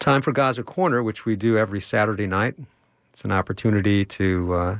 Time for Gaza Corner, which we do every Saturday night. It's an opportunity to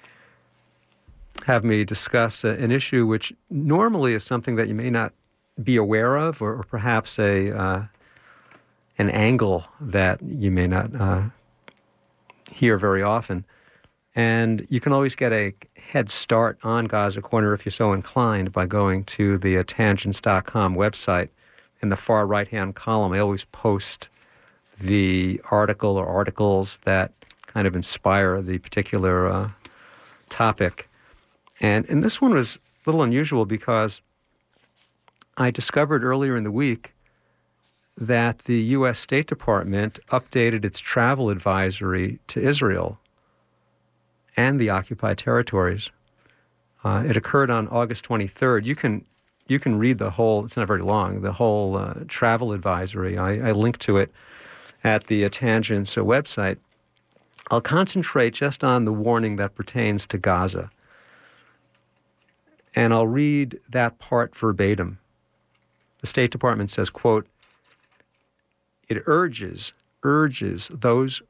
have me discuss an issue which normally is something that you may not be aware of, or perhaps an angle that you may not hear very often. And you can always get a head start on Gaza Corner if you're so inclined by going to the tangents.com website. In the far right-hand column, I always post the article or articles that kind of inspire the particular topic. And this one was a little unusual because I discovered earlier in the week that the U.S. State Department updated its travel advisory to Israel and the occupied territories. It occurred on August 23rd. You can read the whole, it's not very long, the whole travel advisory. I linked to it at the Tangents website. I'll concentrate just on the warning that pertains to Gaza. And I'll read that part verbatim. The State Department says, quote, it urges those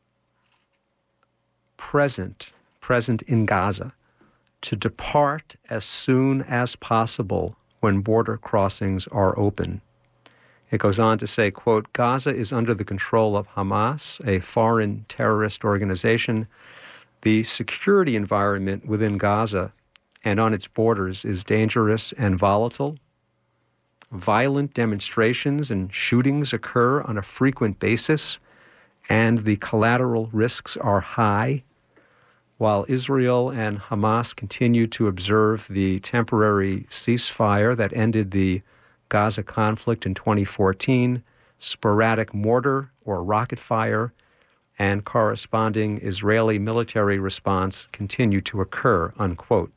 present in Gaza to depart as soon as possible when border crossings are open. It goes on to say, quote, Gaza is under the control of Hamas, a foreign terrorist organization. The security environment within Gaza and on its borders is dangerous and volatile. Violent demonstrations and shootings occur on a frequent basis, and the collateral risks are high. While Israel and Hamas continue to observe the temporary ceasefire that ended the Gaza conflict in 2014, sporadic mortar or rocket fire and corresponding Israeli military response continue to occur, unquote.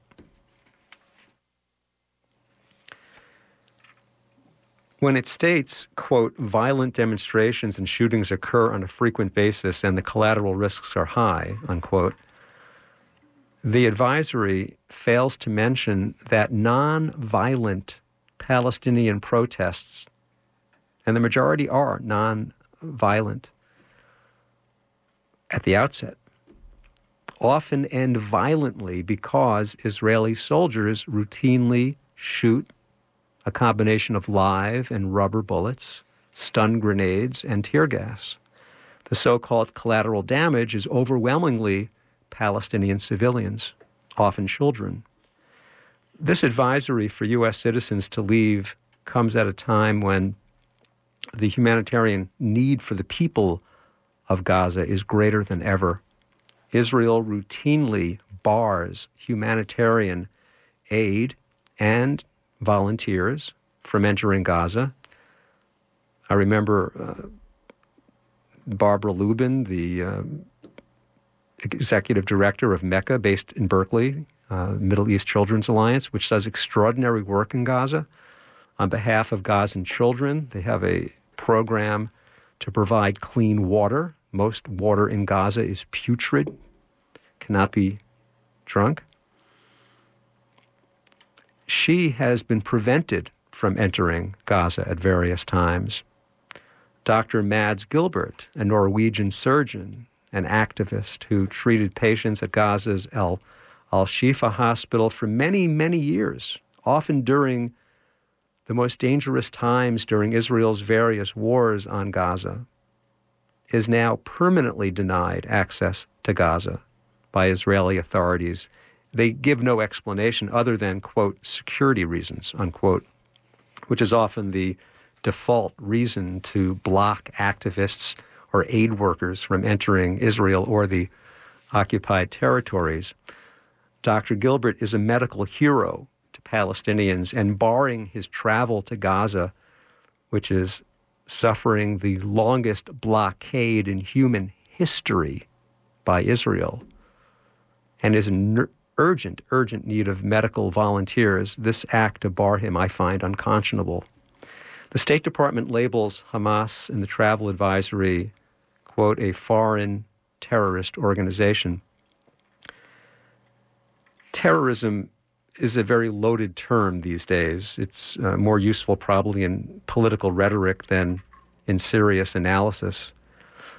When it states, quote, violent demonstrations and shootings occur on a frequent basis and the collateral risks are high, unquote, the advisory fails to mention that non-violent Palestinian protests, and the majority are non-violent at the outset, often end violently because Israeli soldiers routinely shoot a combination of live and rubber bullets, stun grenades, and tear gas. The so-called collateral damage is overwhelmingly Palestinian civilians, often children. This advisory for U.S. citizens to leave comes at a time when the humanitarian need for the people of Gaza is greater than ever. Israel routinely bars humanitarian aid and volunteers from entering Gaza. I remember Barbara Lubin, the executive director of Mecca, based in Berkeley, Middle East Children's Alliance, which does extraordinary work in Gaza on behalf of Gazan children. They have a program to provide clean water. Most water in Gaza is putrid, cannot be drunk. She has been prevented from entering Gaza at various times. Dr. Mads Gilbert, a Norwegian surgeon, an activist who treated patients at Gaza's Al-Shifa hospital for many, many years, often during the most dangerous times during Israel's various wars on Gaza, is now permanently denied access to Gaza by Israeli authorities. They give no explanation other than, quote, security reasons, unquote, which is often the default reason to block activists or aid workers from entering Israel or the occupied territories. Dr. Gilbert is a medical hero to Palestinians, and barring his travel to Gaza, which is suffering the longest blockade in human history by Israel, and is in urgent need of medical volunteers, this act to bar him I find unconscionable. The State Department labels Hamas in the travel advisory, quote, a foreign terrorist organization. Terrorism is a very loaded term these days. It's more useful probably in political rhetoric than in serious analysis.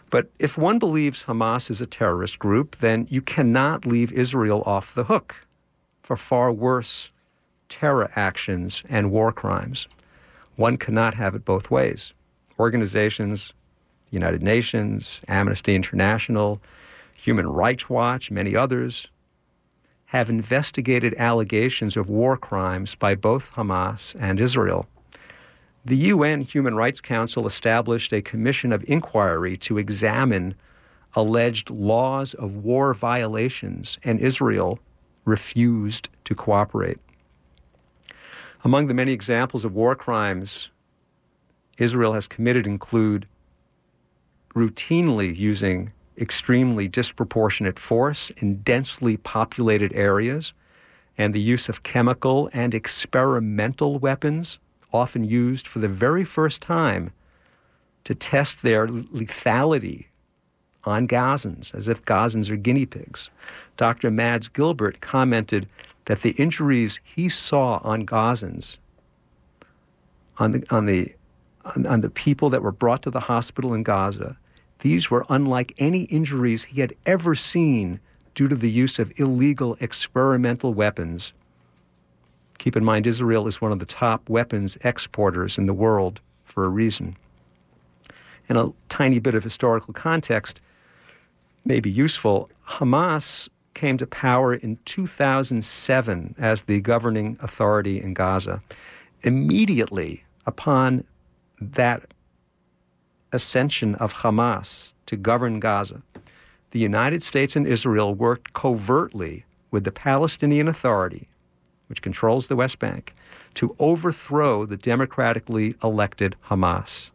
But if one believes Hamas is a terrorist group, then you cannot leave Israel off the hook for far worse terror actions and war crimes. One cannot have it both ways. Organizations, United Nations, Amnesty International, Human Rights Watch, many others, have investigated allegations of war crimes by both Hamas and Israel. The UN Human Rights Council established a commission of inquiry to examine alleged laws of war violations, and Israel refused to cooperate. Among the many examples of war crimes Israel has committed include routinely using extremely disproportionate force in densely populated areas, and the use of chemical and experimental weapons, often used for the very first time to test their lethality on Gazans, as if Gazans are guinea pigs. Dr. Mads Gilbert commented that the injuries he saw on Gazans, on the people that were brought to the hospital in Gaza, these were unlike any injuries he had ever seen due to the use of illegal experimental weapons. Keep in mind, Israel is one of the top weapons exporters in the world for a reason. And a tiny bit of historical context may be useful. Hamas came to power in 2007 as the governing authority in Gaza. Immediately upon that ascension of Hamas to govern Gaza, the United States and Israel worked covertly with the Palestinian Authority, which controls the West Bank, to overthrow the democratically elected Hamas.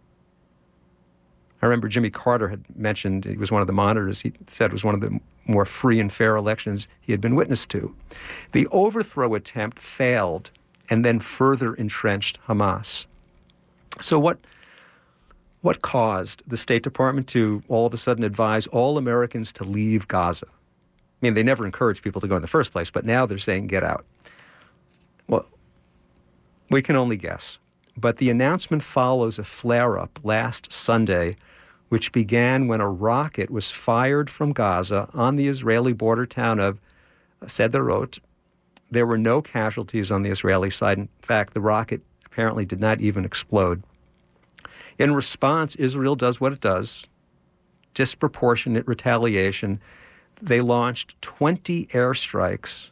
I remember Jimmy Carter had mentioned, he was one of the monitors, he said it was one of the more free and fair elections he had been witness to. The overthrow attempt failed and then further entrenched Hamas. So what caused the State Department to all of a sudden advise all Americans to leave Gaza? I mean, they never encouraged people to go in the first place, but now they're saying get out. Well, we can only guess. But the announcement follows a flare-up last Sunday, which began when a rocket was fired from Gaza on the Israeli border town of Sderot. There were no casualties on the Israeli side. In fact, the rocket apparently did not even explode. In response, Israel does what it does, disproportionate retaliation. They launched 20 airstrikes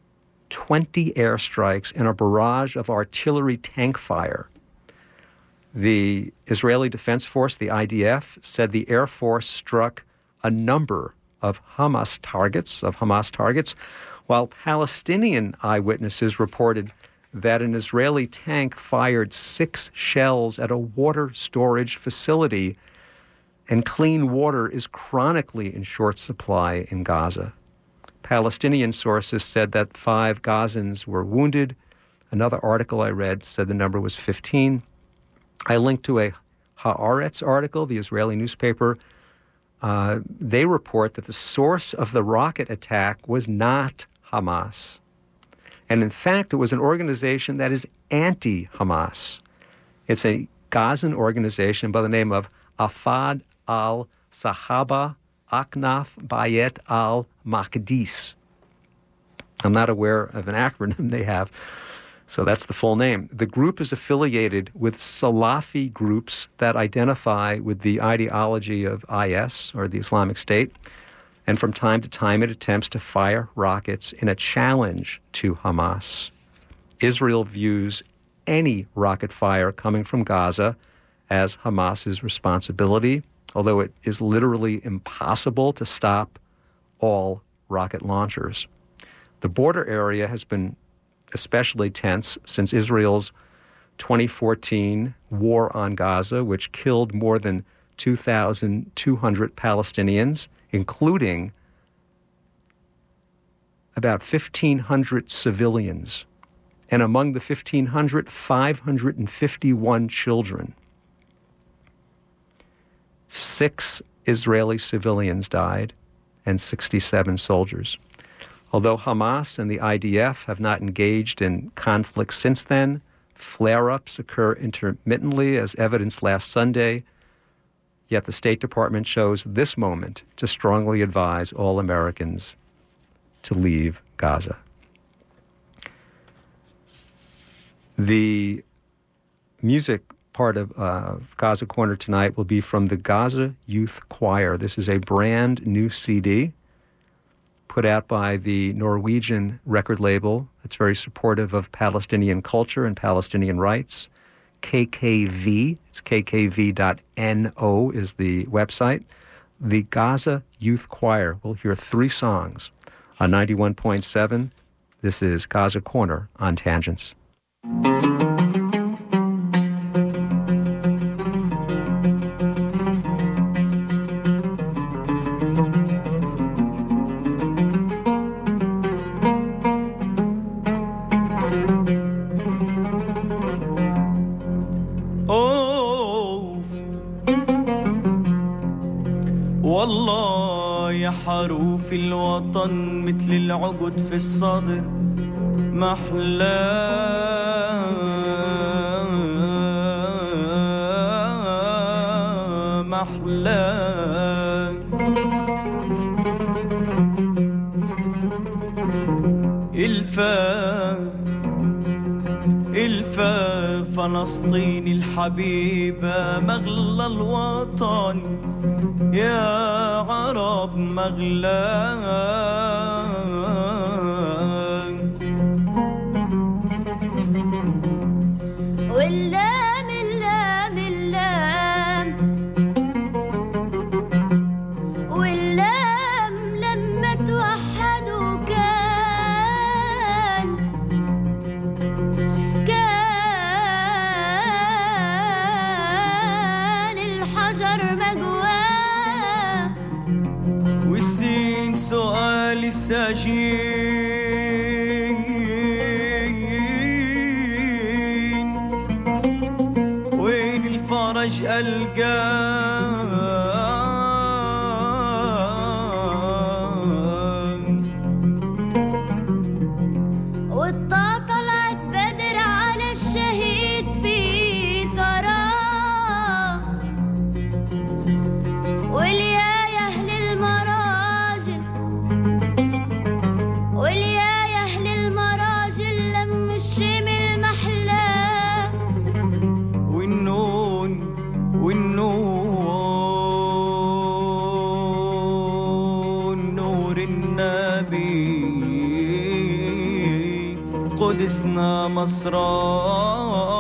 and a barrage of artillery tank fire. The Israeli Defense Force, the IDF, said the Air Force struck a number of Hamas targets, while Palestinian eyewitnesses reported that an Israeli tank fired 6 shells at a water storage facility, and clean water is chronically in short supply in Gaza. Palestinian sources said that 5 Gazans were wounded. Another article I read said the number was 15. I linked to a Haaretz article, the Israeli newspaper. They report that the source of the rocket attack was not Hamas. And in fact, it was an organization that is anti-Hamas. It's a Gazan organization by the name of Afad al-Sahaba Aknaf Bayet al-Maqdis. I'm not aware of an acronym they have, so that's the full name. The group is affiliated with Salafi groups that identify with the ideology of IS, or the Islamic State, and from time to time it attempts to fire rockets in a challenge to Hamas. Israel views any rocket fire coming from Gaza as Hamas's responsibility, although it is literally impossible to stop all rocket launchers. The border area has been especially tense since Israel's 2014 war on Gaza, which killed more than 2,200 Palestinians, including about 1,500 civilians. And among the 1,500, 551 children. 6 Israeli civilians died and 67 soldiers. Although Hamas and the IDF have not engaged in conflict since then, flare-ups occur intermittently, as evidenced last Sunday Yet the State Department chose this moment to strongly advise all Americans to leave Gaza. The music part of Gaza Corner tonight will be from the Gaza Youth Choir. This is a brand new CD put out by the Norwegian record label that's very supportive of Palestinian culture and Palestinian rights. KKV, it's kkv.no is the website. The Gaza Youth Choir. We'll hear 3 songs on 91.7. This is Gaza Corner on Tangents. والله يا حروف الوطن مثل العقد في الصدر محلى الفا فلسطين الحبيبة مغلى الوطن يا عرب مغلى واللام اللام اللام واللام لما توحدوا كان الحجر مجواه والسين سؤال الساجين وين الفرج ألقاه والطا طلعت بدر على الشهيد في ثراه واليا أهل المراجل واليا أهل المراجل لم الشمل محلاه والنون نور النبي قدسنا مصرا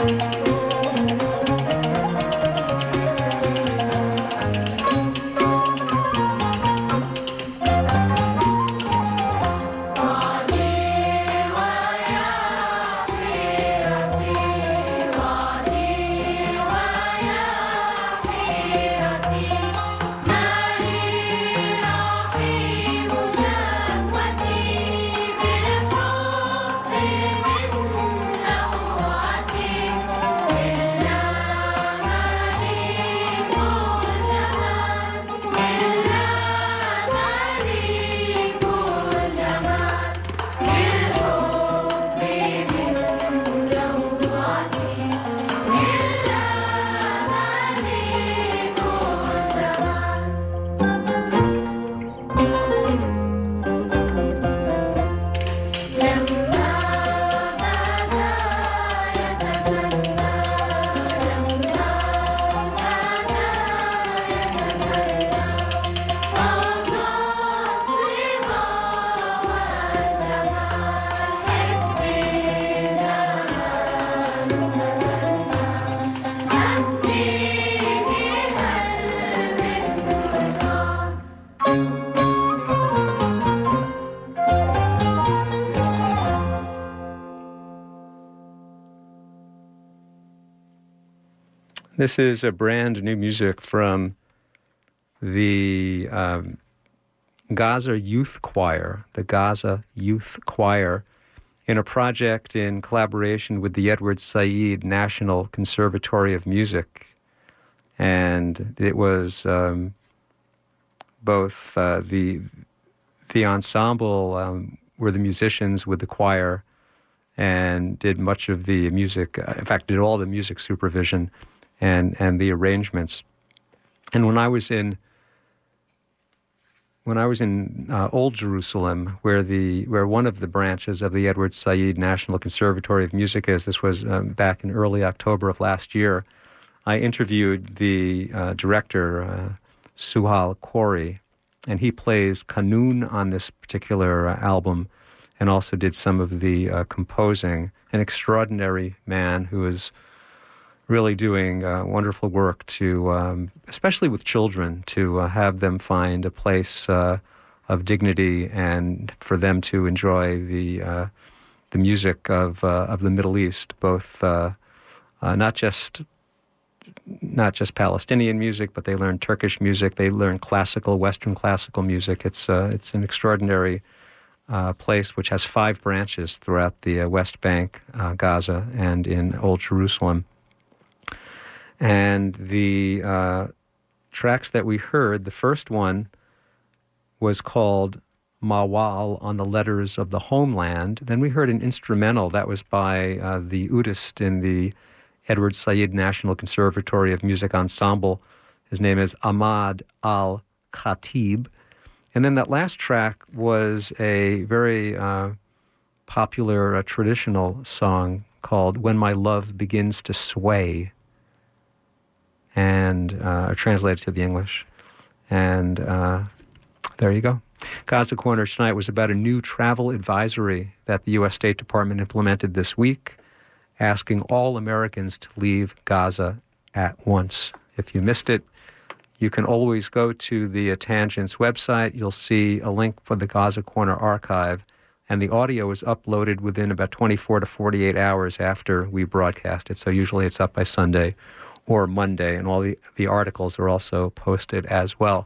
This is a brand new music from the Gaza Youth Choir, the Gaza Youth Choir, in a project in collaboration with the Edward Said National Conservatory of Music. And it was both the ensemble were the musicians with the choir and did much of the music, in fact, did all the music supervision and the arrangements. And when I was in Old Jerusalem, where one of the branches of the Edward Said National Conservatory of Music is, this was back in early October of last year, I interviewed the director, Suhal Khoury, and he plays kanun on this particular album and also did some of the composing. An extraordinary man who is really doing wonderful work to, especially with children, to have them find a place of dignity and for them to enjoy the music of the Middle East, both not just Palestinian music, but they learn Turkish music, they learn classical, Western classical music. It's an extraordinary place which has 5 branches throughout the West Bank, Gaza, and in Old Jerusalem. And the tracks that we heard, the first one was called Mawal, on the Letters of the Homeland. Then we heard an instrumental that was by the oudist in the Edward Said National Conservatory of Music Ensemble. His name is Ahmad Al-Khatib. And then that last track was a very popular traditional song called When My Love Begins to Sway, and translated to the English. And there you go. Gaza Corner tonight was about a new travel advisory that the U.S. State Department implemented this week, asking all Americans to leave Gaza at once. If you missed it, you can always go to the Tangents website. You'll see a link for the Gaza Corner archive, and the audio is uploaded within about 24 to 48 hours after we broadcast it. So usually it's up by Sunday or Monday, and all the articles are also posted as well.